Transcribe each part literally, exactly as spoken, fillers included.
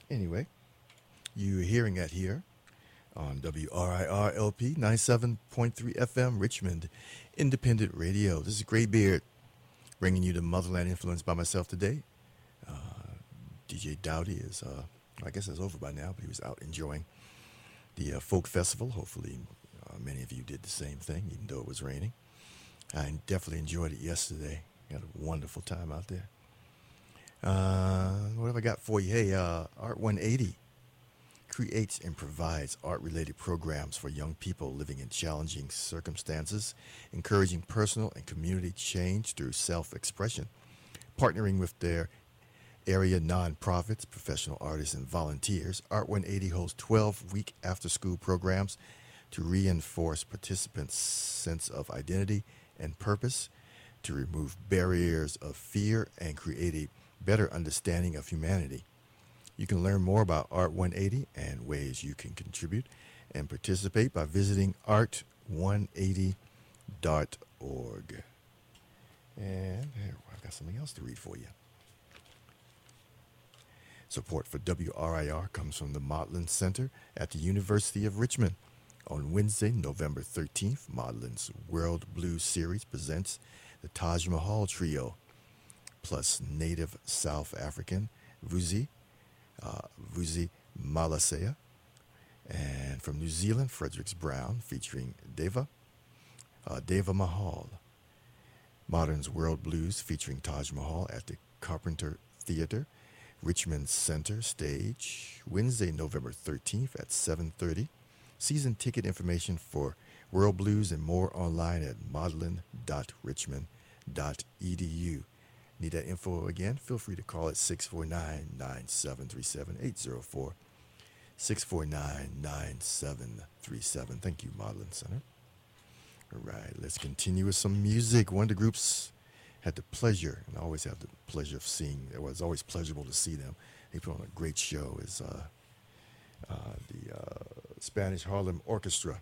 Anyway, you're hearing that here on W R I R L P ninety-seven point three F M, Richmond Independent Radio. This is Graybeard bringing you the Motherland Influence by myself today. Uh, D J Dowdy is, uh, I guess it's over by now, but he was out enjoying the uh, folk festival. Hopefully uh, many of you did the same thing, even though it was raining. I definitely enjoyed it yesterday. Had a wonderful time out there. Uh, what have I got for you? Hey, uh, Art one eighty creates and provides art-related programs for young people living in challenging circumstances, encouraging personal and community change through self-expression. Partnering with their area nonprofits, professional artists, and volunteers, Art one eighty hosts twelve-week after-school programs to reinforce participants' sense of identity and purpose, to remove barriers of fear, and create a better understanding of humanity. You can learn more about Art one eighty and ways you can contribute and participate by visiting art one eighty dot org. And here, I've got something else to read for you. Support for W R I R comes from the Maudlin Center at the University of Richmond. On Wednesday, November thirteenth, Maudlin's World Blues Series presents the Taj Mahal Trio, plus native South African Vusi, uh, Vusi Malasea, and from New Zealand, Fredericks Brown, featuring Deva, uh, Deva Mahal. Modern's World Blues featuring Taj Mahal at the Carpenter Theater, Richmond Center Stage, Wednesday, November thirteenth at seven thirty. Season ticket information for World Blues and more online at maudlin dot richmond dot e d u. Need that info again? Feel free to call at six four nine, nine seven three seven, eight zero four, six four nine, nine seven three seven. Thank you, Maudlin Center. All right, let's continue with some music. One of the groups had the pleasure, and I always have the pleasure of seeing, it was always pleasurable to see them. They put on a great show, is uh, uh, the uh, Spanish Harlem Orchestra.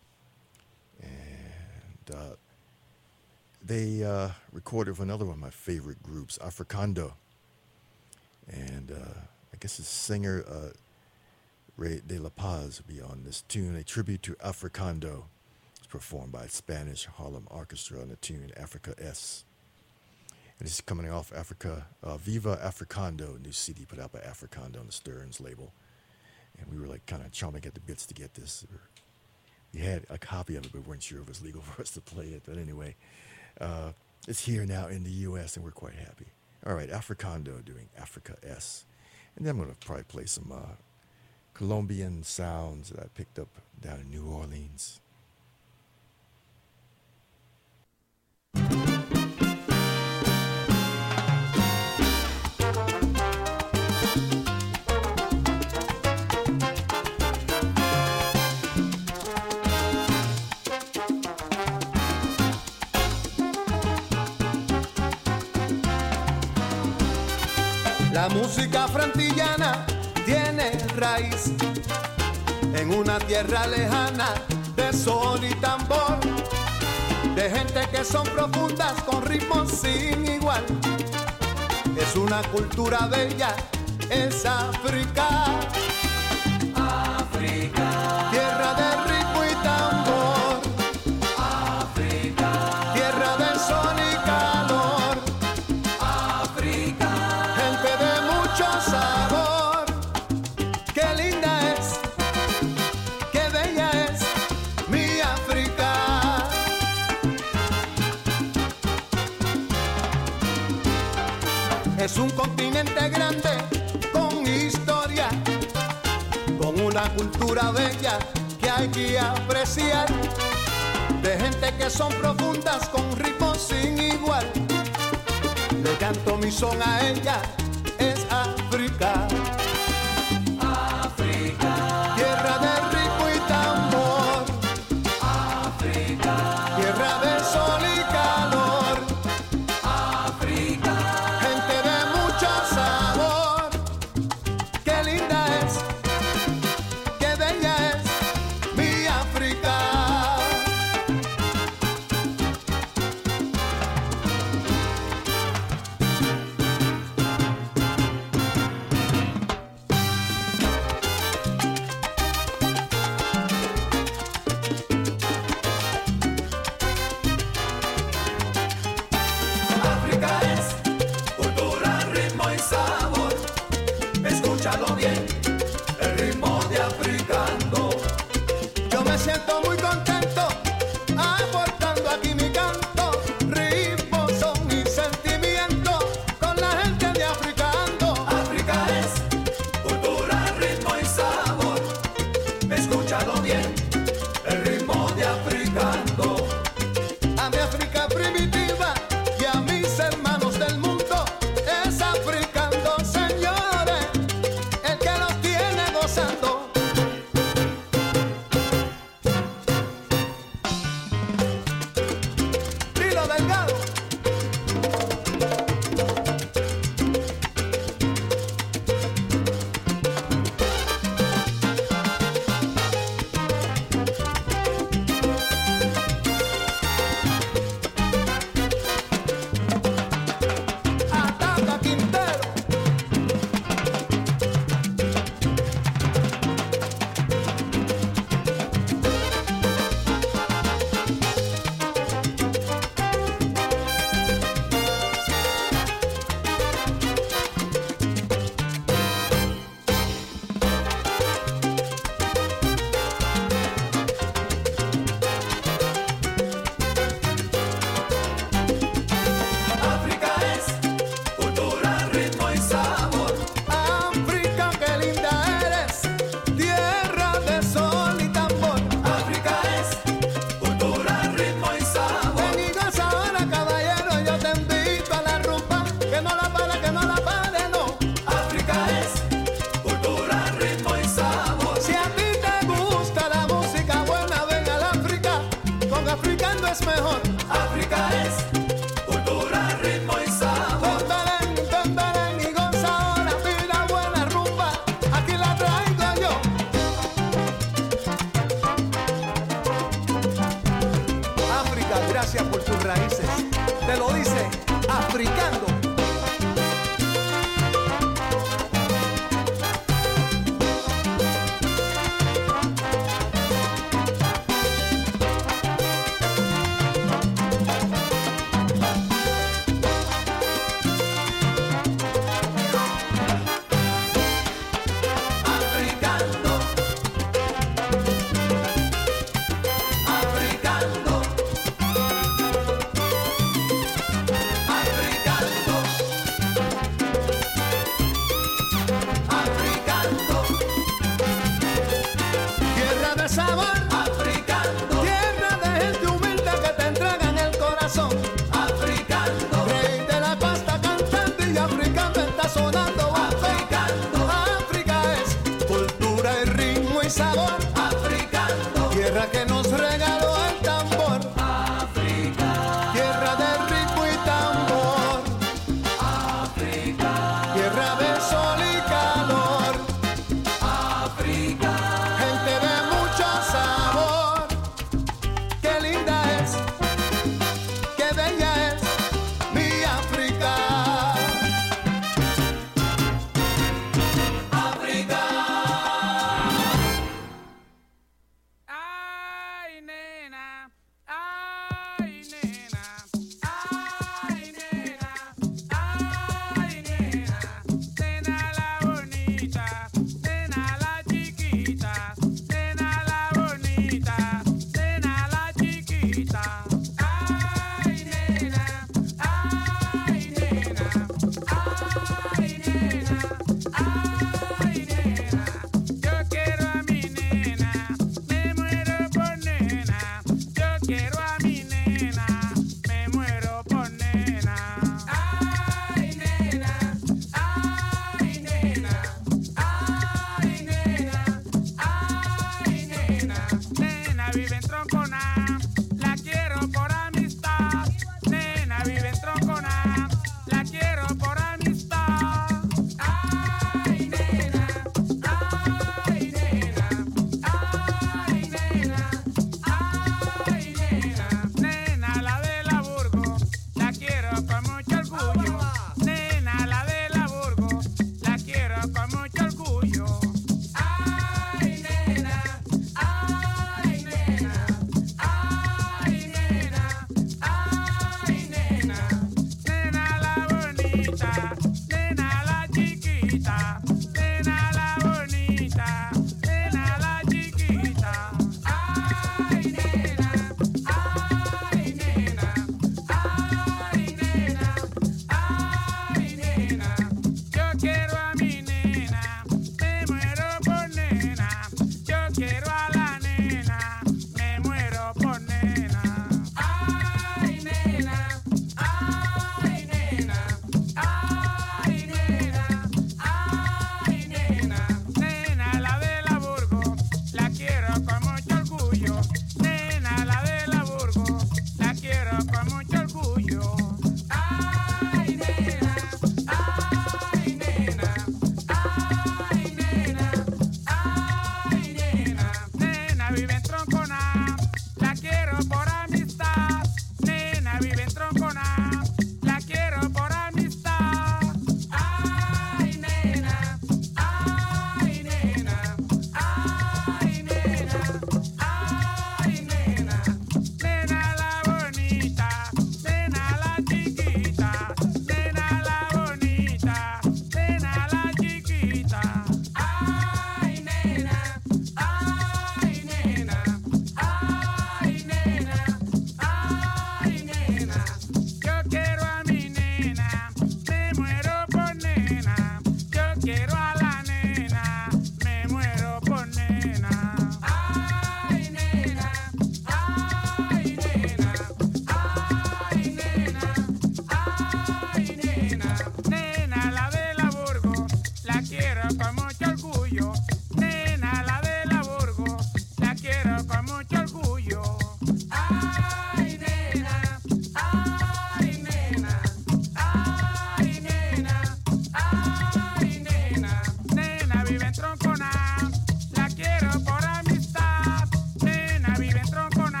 And uh, they uh, recorded with another one of my favorite groups, Africando. And uh, I guess the singer, uh, Ray de la Paz, will be on this tune, a tribute to Africando. It's performed by Spanish Harlem Orchestra on the tune Africa S. And this is coming off Africa, uh, Viva Africando, new C D put out by Africando on the Stearns label. And we were like kind of chomping at the bits to get this. We had a copy of it, but weren't sure if it was legal for us to play it. But anyway, uh, it's here now in the U S, and we're quite happy. All right, Africando doing Africa S. And then I'm going to probably play some uh, Colombian sounds that I picked up down in New Orleans. La música frantillana tiene raíz en una tierra lejana de sol y tambor, de gente que son profundas con ritmos sin igual. Es una cultura bella, es África. África, tierra de ritmo y tambor. África, tierra de sol y calor. África, gente de mucho sabor. Qué linda es, qué bella es mi África. Es un continente grande con historia, con una cultura bella que hay que apreciar, de gente que son profundas con ritmos sin igual. Le canto mi son a ella, es África. África, tierra de ritmo y tambor. África, tierra de sol y calor. África, gente de mucho sabor. Qué linda es, qué bella es mi África. escúchalo bien, el ritmo de africano. Yo me siento muy contento aportando aquí mi canto, ritmo, son y sentimiento con la gente de Africando. África es cultura, ritmo y sabor, escúchalo bien, el ritmo de Africando. A mi África primitiva y a mis hermanos del mundo es Africando, señores, el que los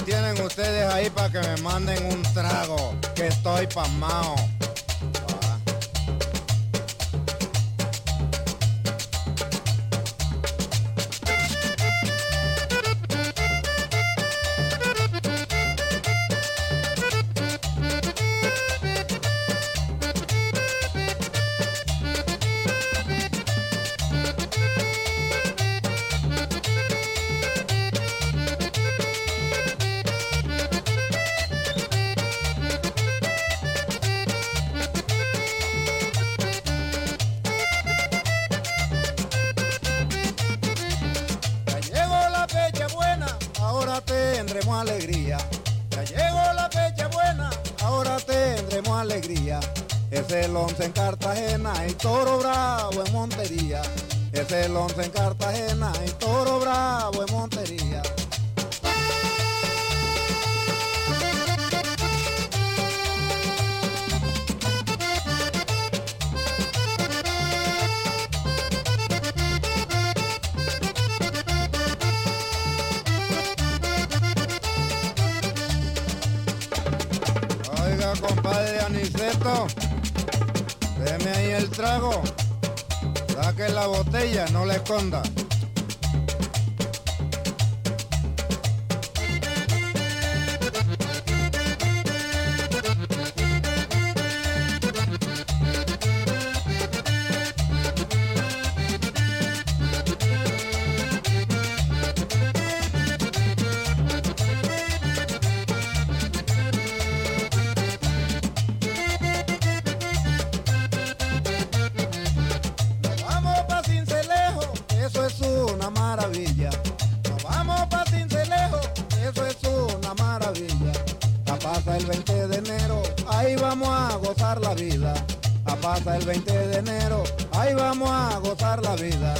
tienen ustedes ahí para que me manden un trago, que estoy pasmao. Alegría, ya llegó la fecha buena, ahora tendremos alegría. Es el once en Cartagena y Toro Bravo en Montería. Es el once en Cartagena y Toro Bravo en Montería. Compadre Aniceto, déme ahí el trago, saque la botella, no la esconda. El veinte de enero, ahí vamos a gozar la vida. A pasa el veinte de enero, ahí vamos a gozar la vida.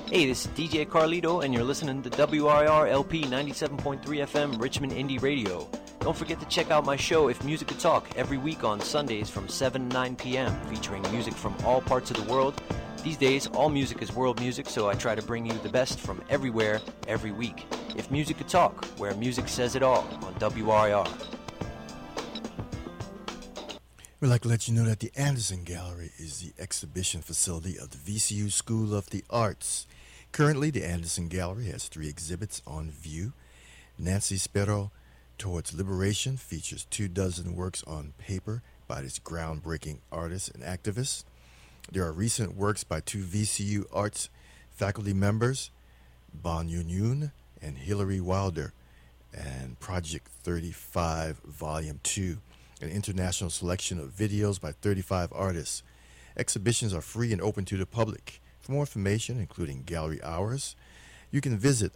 Hey, this is D J Carlito, and you're listening to W R I R L P ninety-seven point three F M Richmond Indie Radio. Don't forget to check out my show, If Music Could Talk, every week on Sundays from seven to nine p.m., featuring music from all parts of the world. These days, all music is world music, so I try to bring you the best from everywhere, every week. If Music Could Talk, where music says it all, on W R I R. We'd like to let you know that the Anderson Gallery is the exhibition facility of the V C U School of the Arts. Currently, the Anderson Gallery has three exhibits on view. Nancy Spero Towards Liberation features two dozen works on paper by this groundbreaking artist and activist. There are recent works by two V C U Arts faculty members, Bon Yun Yun and Hilary Wilder, and Project thirty-five Volume two, an international selection of videos by thirty-five artists. Exhibitions are free and open to the public. For more information, including gallery hours, you can visit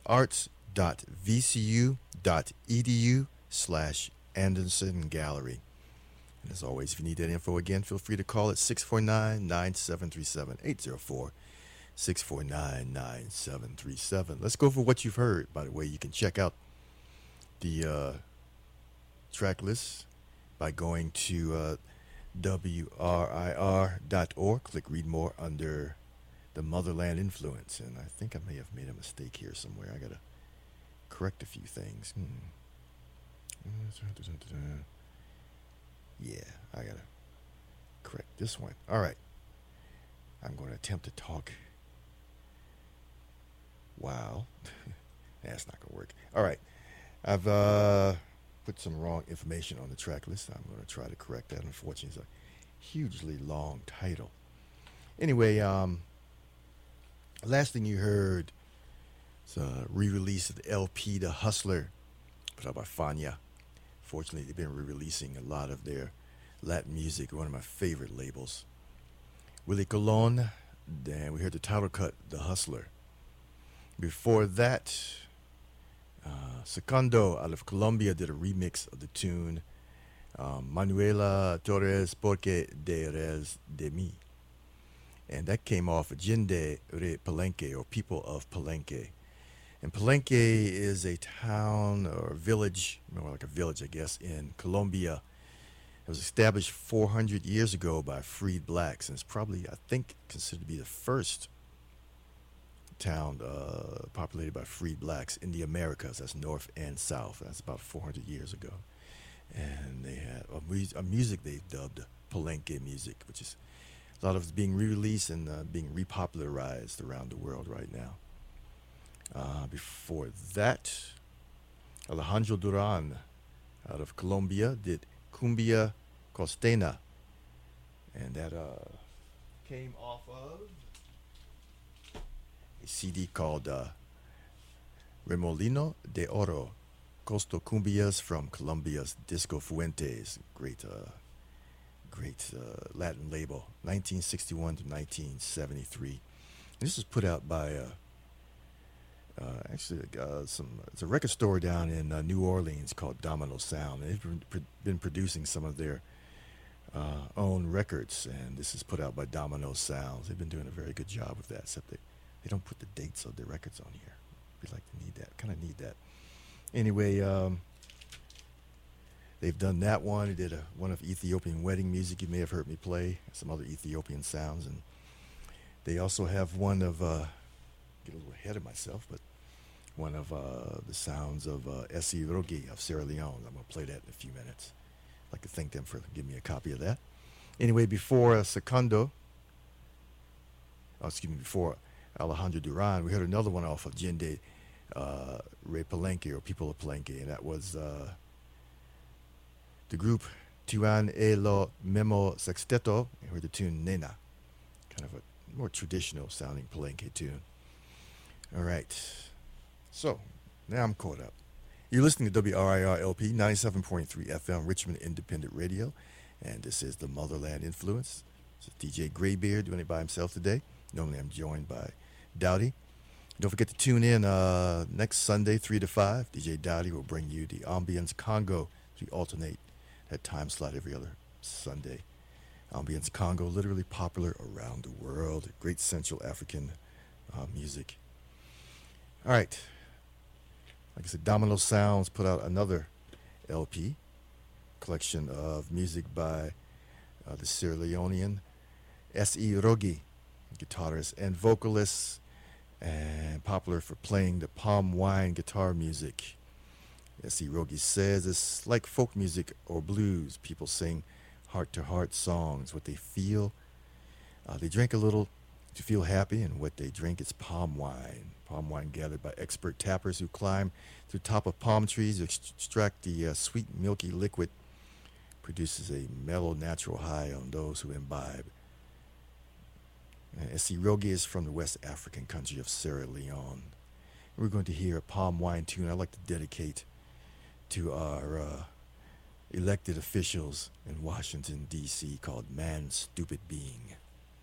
arts.vcu.edu slash Anderson Gallery. And as always, if you need that info again, feel free to call at six four nine, nine seven three seven, eight oh four, six four nine, nine seven three seven. Let's go for what you've heard. By the way, you can check out the uh, track list by going to uh, W R I R dot org. Click Read More under the Motherland Influence. And I think I may have made a mistake here somewhere. I got to correct a few things. Hmm. Yeah, I got to correct this one. All right. I'm going to attempt to talk. Wow. That's not going to work. All right. I've uh, put some wrong information on the track list. I'm going to try to correct that. Unfortunately, it's a hugely long title. Anyway, um, last thing you heard is a re-release of the L P The Hustler, put out by Fania. Fortunately, they've been re-releasing a lot of their Latin music, one of my favorite labels. Willie Colon, and we heard the title cut, The Hustler. Before that, uh, Secondo out of Colombia did a remix of the tune um, Manuela Torres Porque de Res de Mi. And that came off of Gente Re Palenque, or People of Palenque. And Palenque is a town or village, more like a village, I guess, in Colombia. It was established four hundred years ago by freed blacks, and it's probably, I think, considered to be the first town uh, populated by freed blacks in the Americas. That's North and South. That's about four hundred years ago. And they had a, mu- a music they dubbed Palenque music, which is a lot of it's being re-released and uh, being repopularized around the world right now. Uh, before that, Alejandro Duran out of Colombia did Cumbia Costeña, and that uh, came off of a C D called uh, Remolino de Oro, Costo Cumbias from Colombia's Disco Fuentes. Great, uh, great uh, Latin label, nineteen sixty-one to nineteen seventy-three. And this was put out by uh, Uh, actually, uh, some it's a record store down in uh, New Orleans called Domino Sound. They've been, pr- been producing some of their uh, own records, and this is put out by Domino Sounds. They've been doing a very good job with that, except they, they don't put the dates of their records on here. We like to need that, kind of need that. Anyway, um, they've done that one. They did a, one of Ethiopian wedding music. You may have heard me play some other Ethiopian sounds, and they also have one of. Uh, get a little ahead of myself, but one of uh, the sounds of uh, Essie Rogi of Sierra Leone. I'm going to play that in a few minutes. I'd like to thank them for giving me a copy of that. Anyway, before uh, Secondo, oh, excuse me, before Alejandro Duran, we heard another one off of Gente uh, Re Palenque, or People of Palenque, and that was uh, the group Tuan e lo Memo Sexteto. We heard the tune Nena, kind of a more traditional sounding Palenque tune. All right, so now I'm caught up. You're listening to W R I R L P ninety-seven point three F M, Richmond Independent Radio, and this is the Motherland Influence. This is D J Graybeard doing it by himself today. Normally I'm joined by Dowdy. Don't forget to tune in uh, next Sunday, three to five. D J Dowdy will bring you the Ambience Congo. We alternate that time slot every other Sunday. Ambience Congo, literally popular around the world. Great Central African uh, music. All right. Like I said, Domino Sounds put out another L P, collection of music by uh, the Sierra Leonean S E. Rogi, guitarist and vocalist, and popular for playing the palm wine guitar music. S E. Rogi says it's like folk music or blues. People sing heart-to-heart songs, what they feel. Uh, they drink a little to feel happy, and what they drink is palm wine. Palm wine gathered by expert tappers who climb to the top of palm trees to extract the uh, sweet, milky liquid. Produces a mellow, natural high on those who imbibe. Uh, S E. Rogi is from the West African country of Sierra Leone. We're going to hear a palm wine tune I'd like to dedicate to our uh, elected officials in Washington, D C called Man Stupid Being.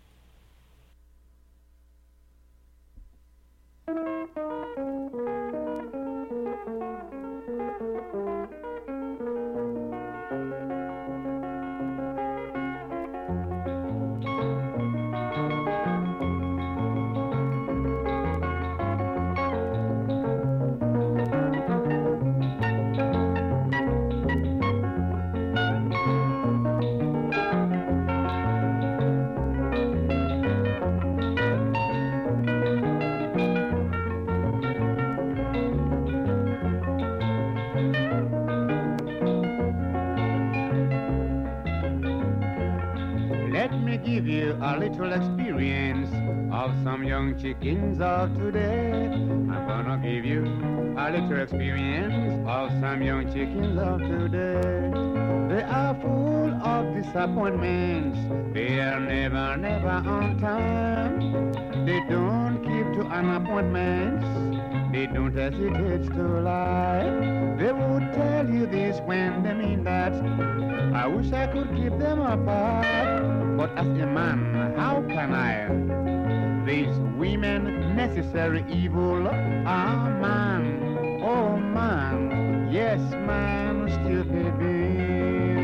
A little experience of some young chickens of today. I'm gonna give you a little experience of some young chickens of today. They are full of disappointments. They are never, never on time. They don't keep to an appointment. They don't hesitate to lie. They would tell you this when they mean that. I wish I could keep them apart. But as a man, how can I? These women, necessary evil, ah man, oh man, yes man, stupid being.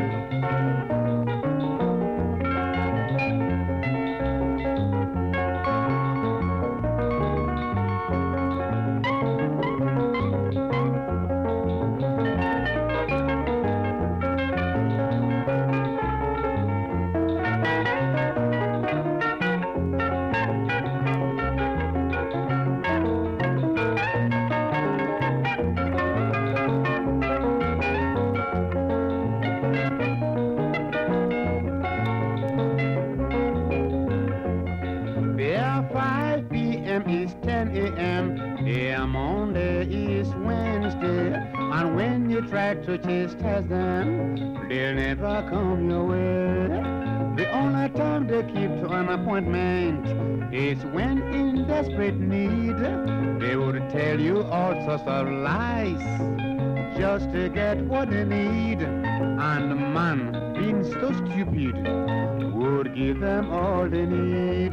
To chastise them, they'll never come your way. The only time they keep to an appointment is when in desperate need. They would tell you all sorts of lies just to get what they need. And the man, being so stupid, would give them all they need,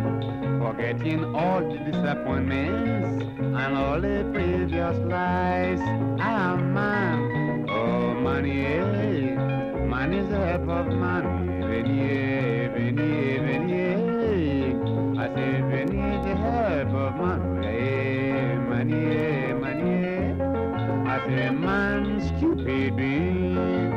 forgetting all the disappointments and all the previous lies. Ah, man, oh, money, eh, man is the help of money. Veni, veni, veni, I say, veni, the help of money. Eh, money, eh, money, I say, man, stupid being.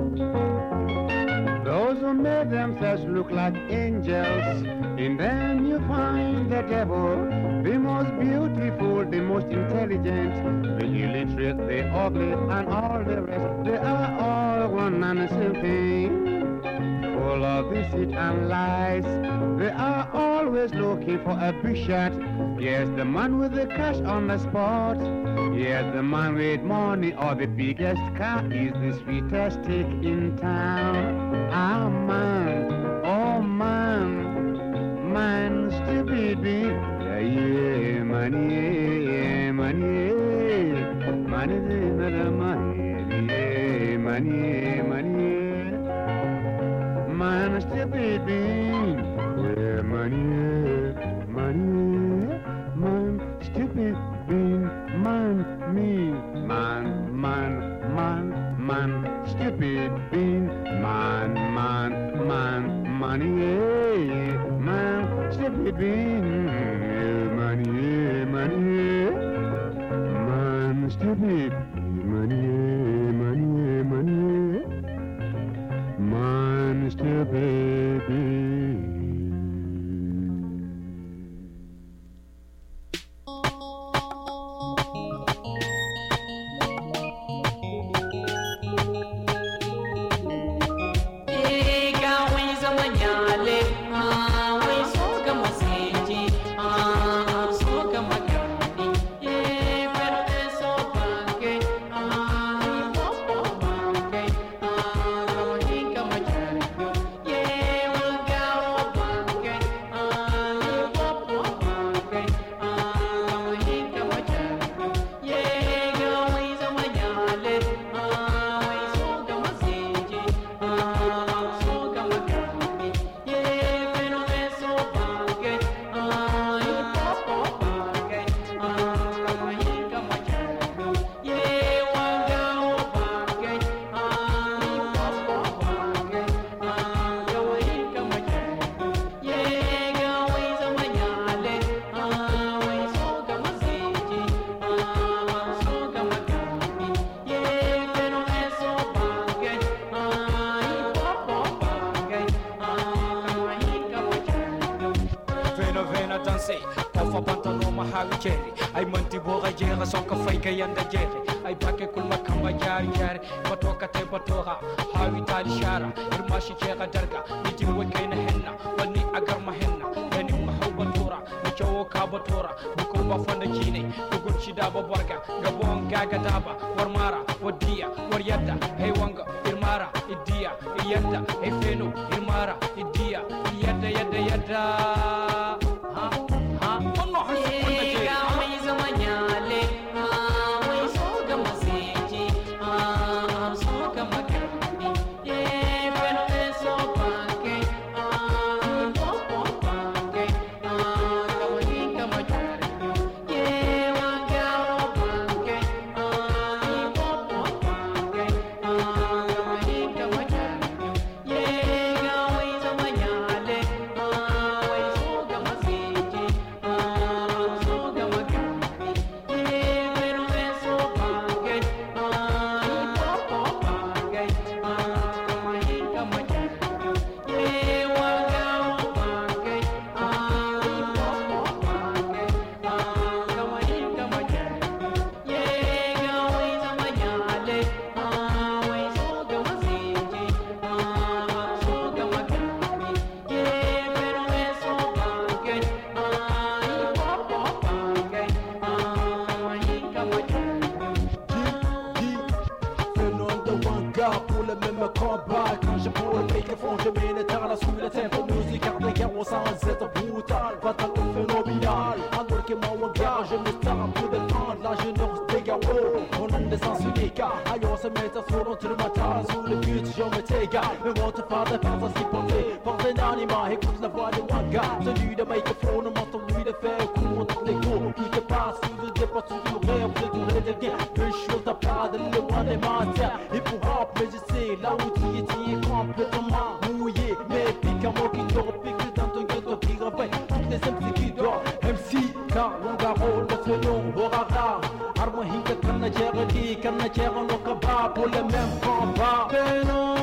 Look like angels in their new you find the devil, the most beautiful, the most intelligent, the illiterate, the ugly, and all the rest. They are all one and the same thing, full of deceit and lies. They are always looking for a big shot. Yes, the man with the cash on the spot. Yes, the man with money or the biggest car is the sweetest stick in town. Ah, man, oh man, man, stupid me. Yeah, yeah, man, yeah, man, yeah, man, yeah, man, yeah, man, yeah, man, yeah, man, stupid me. Yeah, man, yeah, man, yeah, man, stupid bean, man, me, man, man, man, man, stupid bean, man, man, man, money, yeah, man, stupid bean, yeah, money, yeah, money, yeah, man, stupid, money, yeah, money, yeah, money, yeah, man, stupid bean.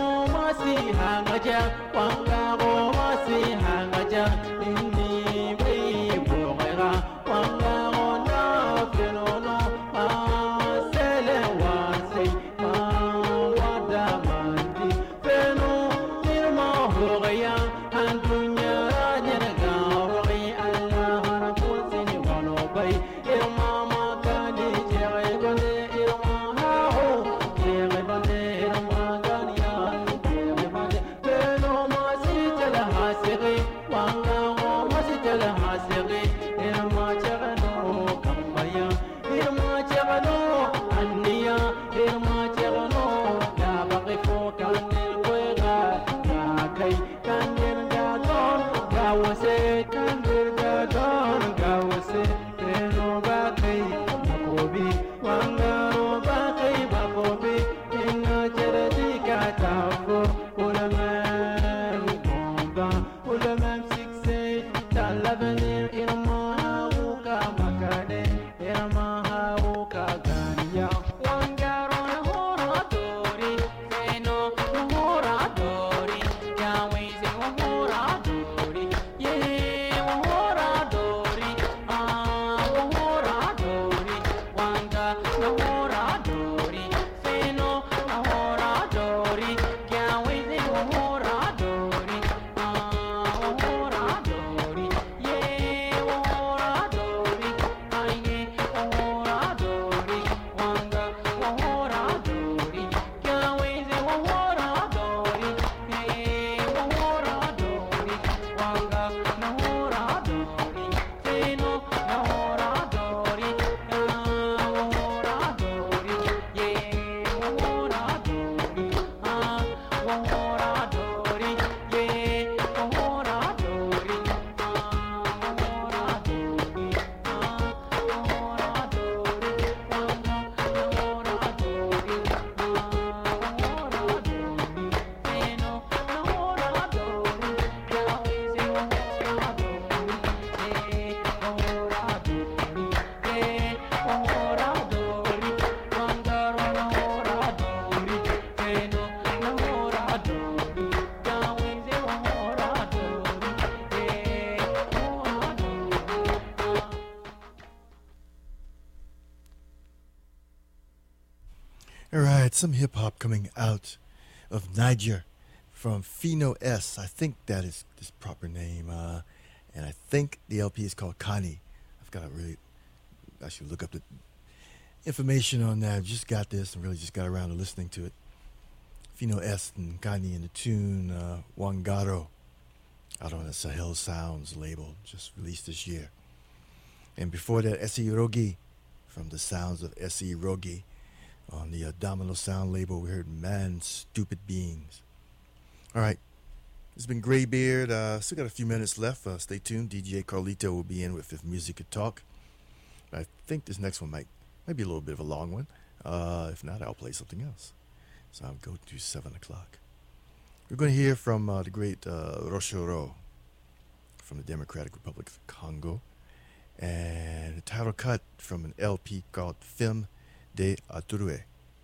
Wanga go masi hanga ja, inni All right, some hip hop coming out of Niger from Fino S. I think that is his proper name. Uh, and I think the L P is called Kani. I've got to really actually look up the information on that. I've just got this and really just got around to listening to it. Fino S and Kani in the tune uh, Wangaro out on the Sahel Sounds label, just released this year. And before that, Essie Rogi from the Sounds of Essie Rogi. On the uh, Domino Sound label, we heard Man, Stupid Beings. All right. It's been Graybeard. Uh, still got a few minutes left. Uh, stay tuned. D J Carlito will be in with If Music Could Talk. I think this next one might, might be a little bit of a long one. Uh, if not, I'll play something else. So I'll go to seven o'clock. We're going to hear from uh, the great uh, Roshoro from the Democratic Republic of Congo. And a title cut from an L P called Film de Aturue.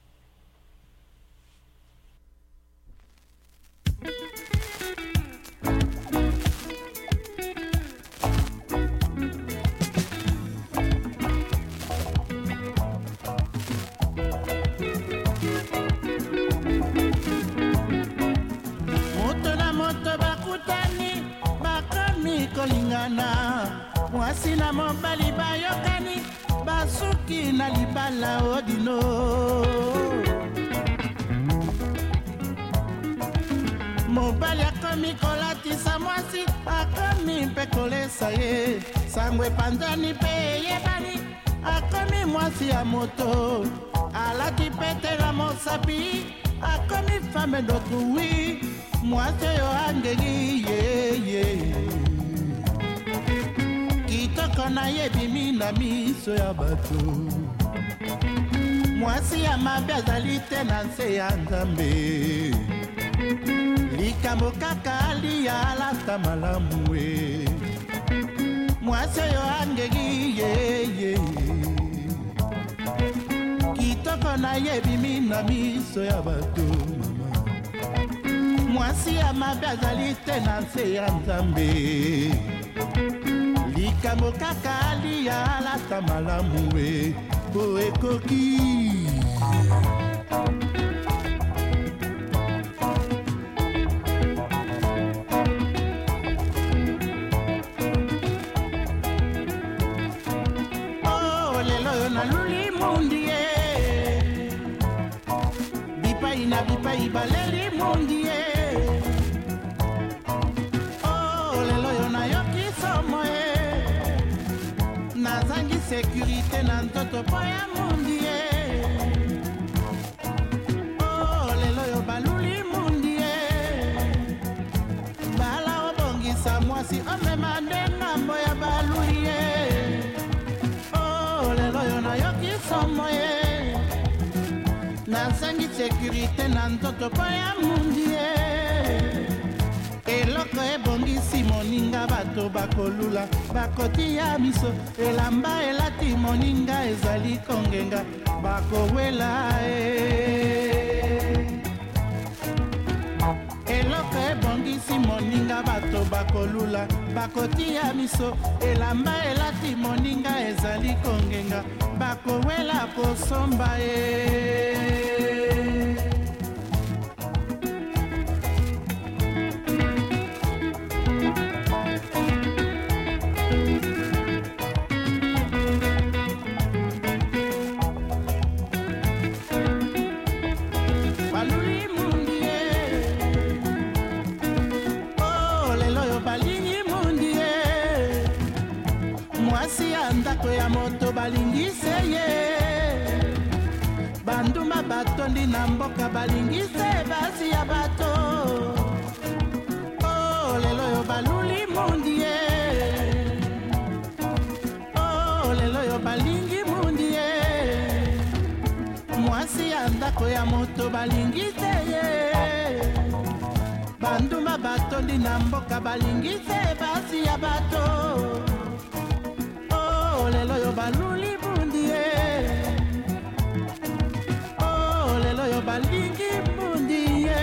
Moto na moto bakutani bakomi kolingana mwasi na mobali bayokani basuki na libala odino mobali akomi kolatisa mwasi akomi mpe kolesa ye sangwe panzani mpe yebani akomi mwasi ya moto alati pete la mosapi akomi fame dokuwi mwasi oyo angeli yeye kitoko na yebimi na miso ya bato mwasi ya mabe azali te na nse ya nzambe likambo kaka aliya alata malamu e mwasi oyo angeli yeye kitoko na yebimi na miso ya bato mama mwasi ya mabe azali te na nse ya nzambe likambo kaka aliya alata malamu e bo ekoki oh lelo yo naluli mundi e bipai na bipai baleli mundi e oh lelo yo nayoki somo e nazangi sécurité na ntoto po ya mundi e oh lelo yo baluli mundi e bala obongisa mwasi omema nde ngambo ya baluli e oh lelo yo nayoki somo e nazangi sécurité na ntoto po ya mundi e eloko eloko ebongisi moninga bato bakolula bakotia miso elamba elati moninga ezali kongenga bakowela e eloko ebongisi moninga bato bakolula bakotia miso elamba elati moninga ezali kongenga bakowela kosomba e ya moto balingise ye banduma batondi na mboka balingise basi ya bato oh lelo yo baluli mundi ye oh lelo yo balingi mundi ye mwasi ya ndako ya moto balingise ye banduma batondi na mboka balingise basi ya bato lelo yo baluli bundi ye oh lelo yo balingi bundi ye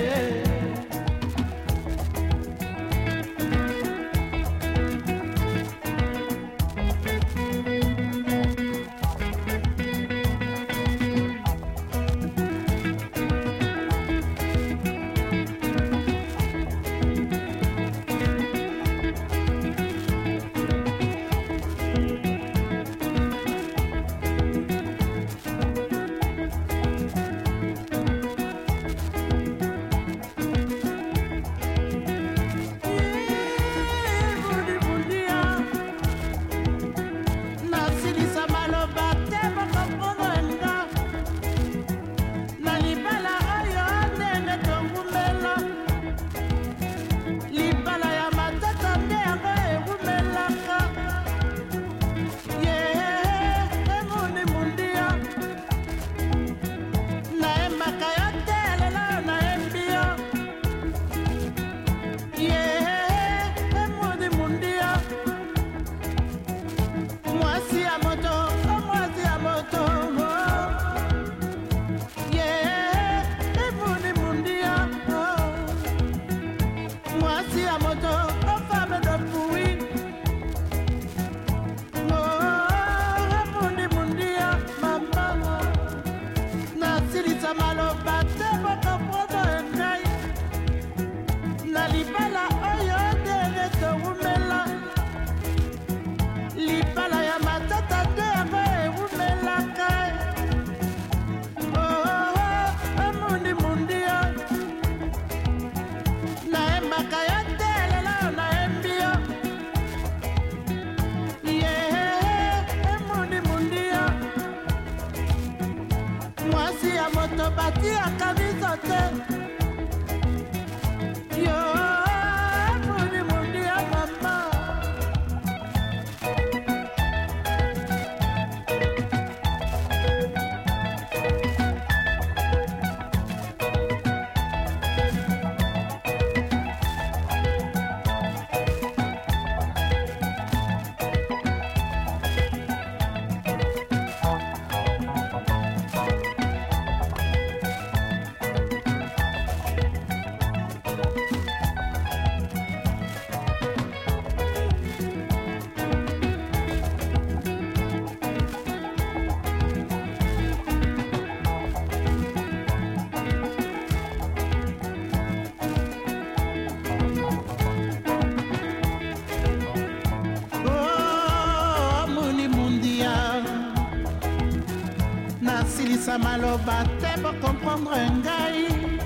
nasilisa maloba te bokomprendre ngai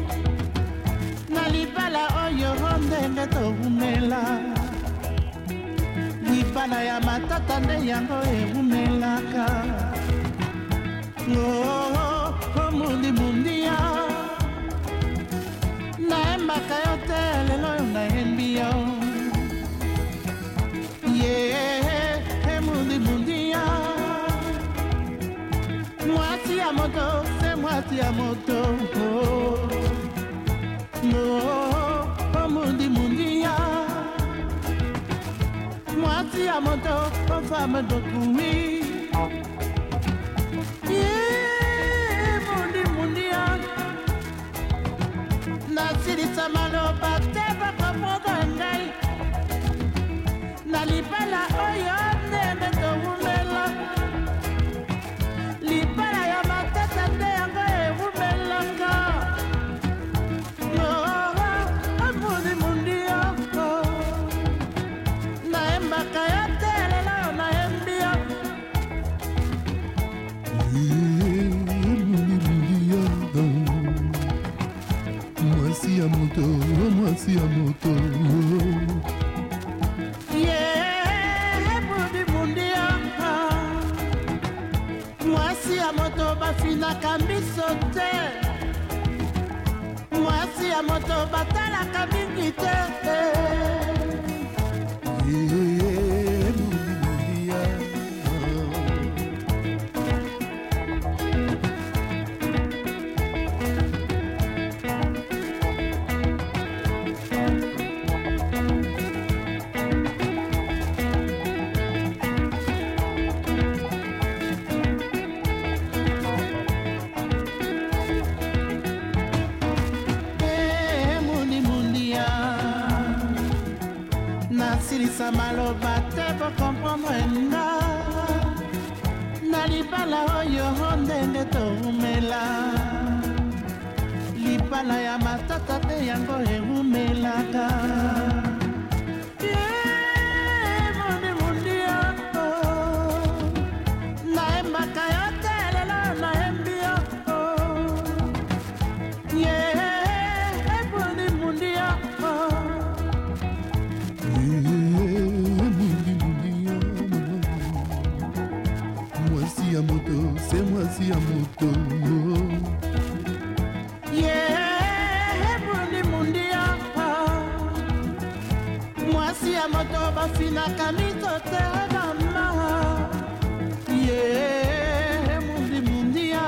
na libala oyo ndenge toumela libala ya matata nde yango ewumelaka oh mundi mundia naembaka yo te lelo oyo nayembi yo ye mundi mundia mwasi ya moto se mwasi ya moto oh, oh, oh mundi mundia à moto, aux femmes de Koumi. Yeah, mundi mundia. Nasiri samalo bate baka mogangai. Nalipala oyo nene to umela. Lipala ya matata te yango e umela ka. Yo, mundi mundia. Naemba kaya telela naembia. Mwasi ya moto, mwasi ya moto. Yeah, mundi mundia. Mwasi ya moto bafinaka miso te. Mwasi ya moto batalaka mingi te. Silisa maloba te po comprendre nga. Na libala oyo ndenge toumela. Libala ya matata te yango eumelaka. Yeah, mundi mundia. Naembaka yo te lelo naembia. Yeah, mundi mundia. Moto, c'est moi si à moto. Yeah, mundi mundia. Moi si à moto bafina kamito te mama. Yeah, mundi mundia.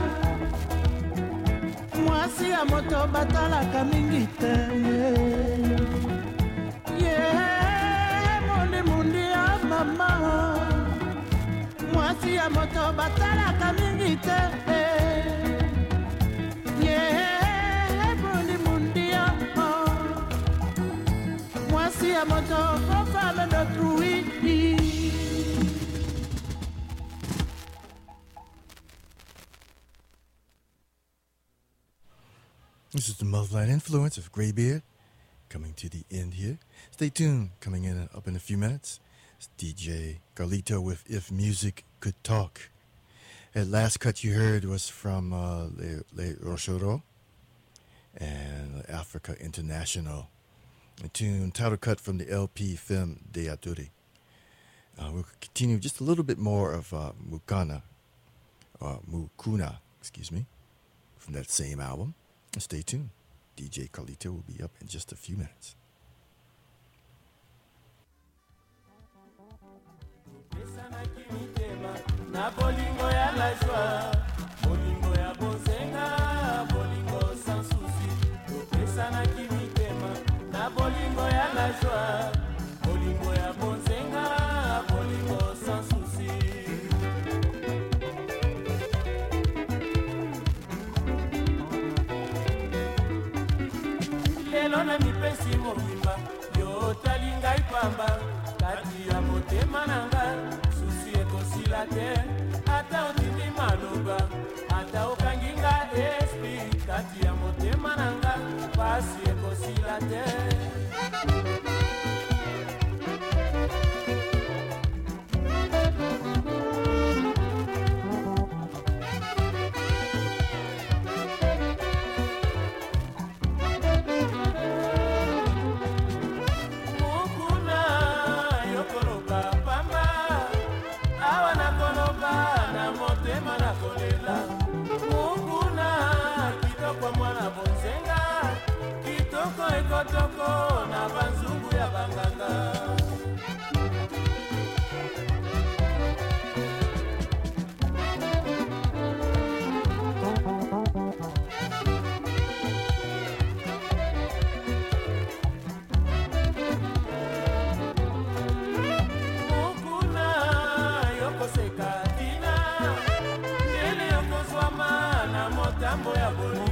Moi si à moto batala kamingi te. Yeah, mundi mundia mama. Mwasi ya moto batalaka mingi te. Yeah, mundi mundia. Mwasi ya moto aux femmes d'autrui. This is the Motherland Influence of Graybeard coming to the end here. Stay tuned. Coming in up in a few minutes. It's D J Carlito with If Music Could Talk. That last cut you heard was from uh, Le, Le Rochoro and Africa International. A tune, title cut from the L P Femme de Aturi. Uh, we'll continue just a little bit more of uh, Mukana, uh, Mukuna, excuse me, from that same album. Stay tuned. D J Carlito will be up in just a few minutes. Na bolingo ya la joie, bolingo ya bonzenga, bolingo sans souci. Topesa na kimitema, na bolingo ya la joie, bolingo ya bonzenga, bolingo sans souci. Lelo na mipesi mobimba, yo talinga ipamba, kati ya motema nanga. Ata otindi maloba, ata okanginga esprit, kati ya motema nanga, pasi ekosila te. Toko na banzungu ya banganga. makambo ya bolingo